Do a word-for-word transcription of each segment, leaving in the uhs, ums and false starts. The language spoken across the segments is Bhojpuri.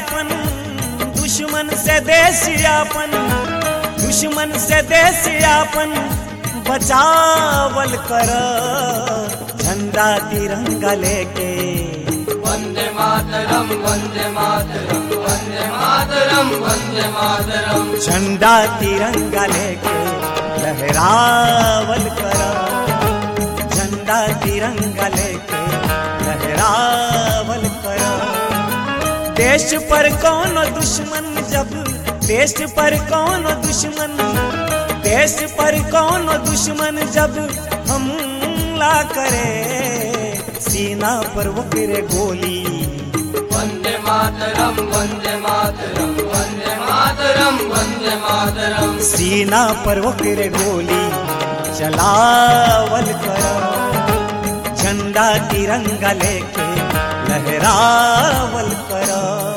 आपन, दुश्मन से देश आपन, दुश्मन से देश आपन बचावल कर। झंडा तिरंगा लेके वंदे मातरम वंदे मातरम वंदे मातरम वंदे मातरम। झंडा तिरंगा लेके लहरावल कर। झंडा तिरंगा लेके लहरावल कर। देश पर कौन दुश्मन जब, देश पर कौन दुश्मन, देश पर कौन दुश्मन जब हमला करे, सीना पर वो गिरे गोली। वंदे मातरम वंदे मातरम वंदे मातरम वंदे मातरम। सीना पर वो गिरे गोली चलावल कर। झंडा तिरंगा लेके लहरावल कर।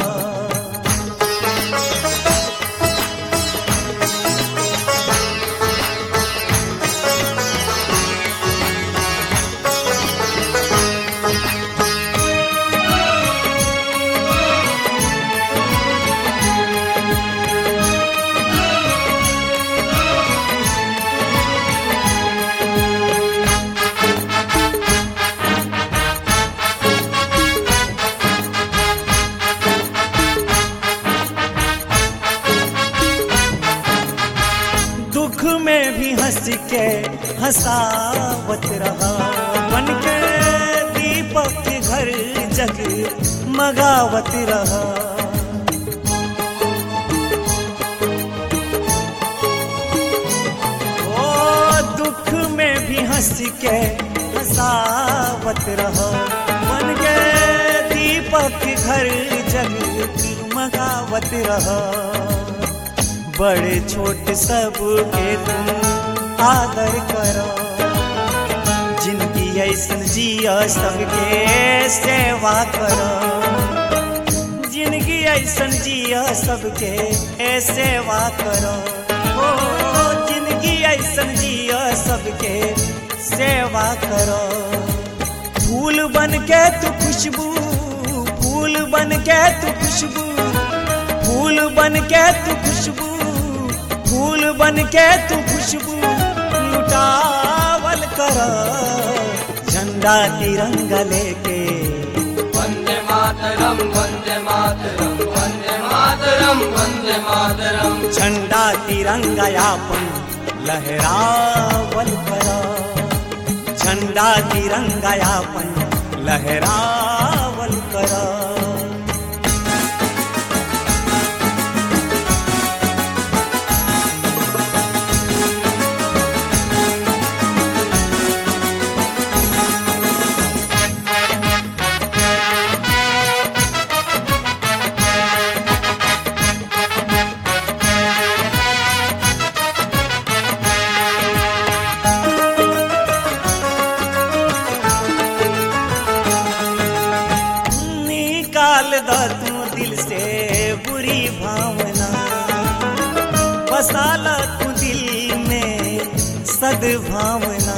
दुख में भी हंस के हंसावत रहा, बन के दीपक के घर जग मगावत रहा। ओ दुख में भी हंस के हंसावत रहा, बन के दीपक के घर जग मगावत रहा। बड़े छोटे सब के तुम आदर करो, जिनकी ऐसन जिया सबके सेवा करो। जिनकी ऐसन जिया सबके सेवा करो। ओ जिनकी ऐसन जिया सबके सेवा करो। फूल बन के तू खुशबू, फूल बन के तू खुशबू, फूल बन के तू खुशबू, फूल बन के तू खुशबू लुटावल कर। झंडा तिरंगा लेके वंदे मातरम वंदे मातरम वंदे मातरम वंदे मातरम। झंडा तिरंगा आपन लहरावल कर। झंडा तिरंगा आपन लहरावल कर। निकाल दो तू दिल से बुरी भावना, बसा ला तू दिल में सद्भावना।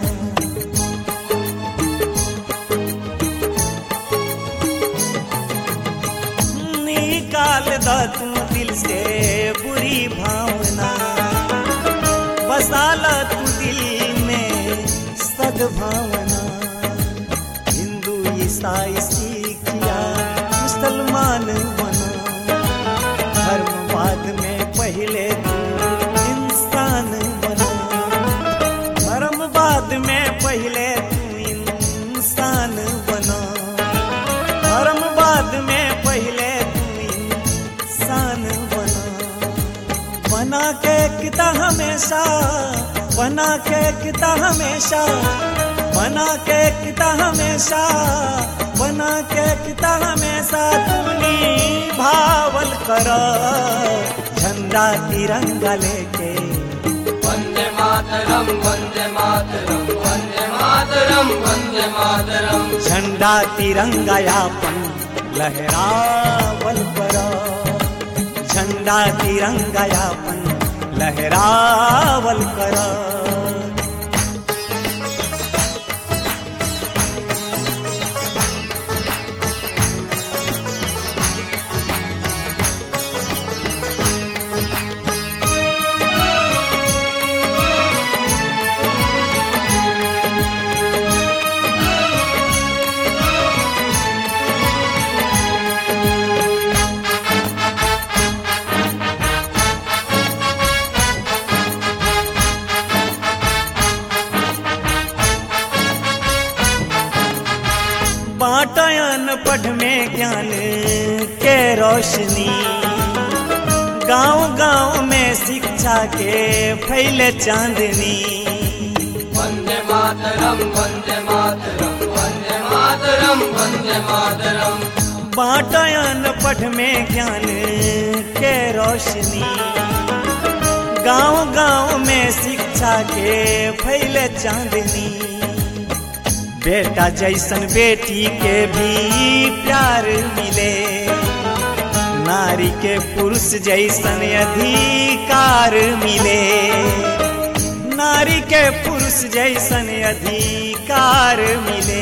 निकाल दो तू दिल से बुरी भावना, बसा ला तू दिल में सद्भावना। हिंदू ईसाई सिखिया मुसलमान बनो, धर्मवाद में पहले तू इंसान बनो। धर्मवाद में पहले तू इंसान बनो। धर्मवाद में पहले तू इंसान बनो। बना के किता हमेशा, बना के किता हमेशा, बना के किता हमेशा, बना के किता हमेशा तूनी भावल कर। झंडा तिरंगा लेके वंदे मातरम वंदे मातरम वंदे मातरम वंदे मातरम। झंडा तिरंगा आपन लहरावल कर। झंडा तिरंगा आपन लहरावल कर। गांव गांव में शिक्षा के फैले चांदनी। वंदे मातरम वंदे मातरम वंदे मातरम वंदे मातरम। बाटयन पठ में ज्ञान के रोशनी। गांव गांव में शिक्षा के फैले चांदनी। बेटा जैसन बेटी के भी प्यार मिले। नारी के पुरुष जैसन अधिकार मिले। नारी के पुरुष जैसन अधिकार मिले।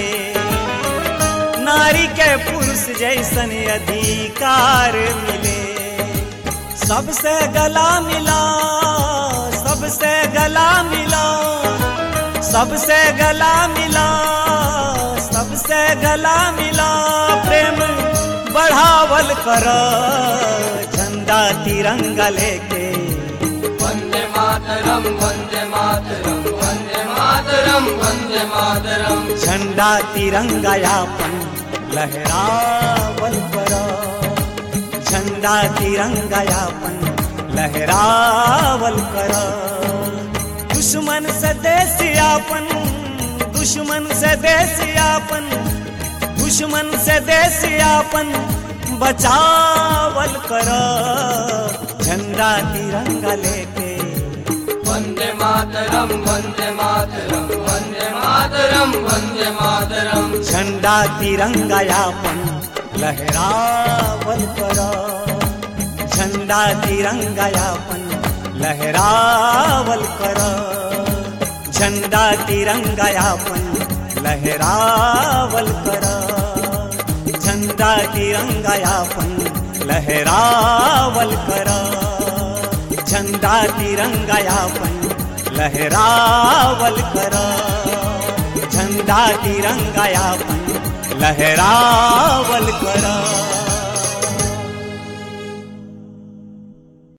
नारी के पुरुष जैसन अधिकार मिले। सबसे गला मिला, सबसे गला मिला, सबसे गला मिला, सबसे गला मिला। प्रेम बढ़ावल कर झंडा तिरंगा लेके। वंदे मातरम वंदे मातरम वंदे मातरम वंदे मातरम। झंडा तिरंगा यापन लहरावल कर। झंडा तिरंगा यापन लहरावल कर। दुश्मन से देश यापन, दुश्मन से देश यापन, दुश्मन से देश यापन बचावल कर। झंडा तिरंगा लेके। वंदे मातरम वंदे मातरम वंदे मातरम वंदे मातरम। झंडा तिरंगा यापन लहरावल कर। झंडा तिरंगा यापन लहरावल कर। झंडा तिरंगा यापन लहरावल कर। झंडा तिरंगा यापन लहरावल कर। झंडा तिरंगा यापन लहरावल कर। झंडा तिरंगा यापन लहरावल कर।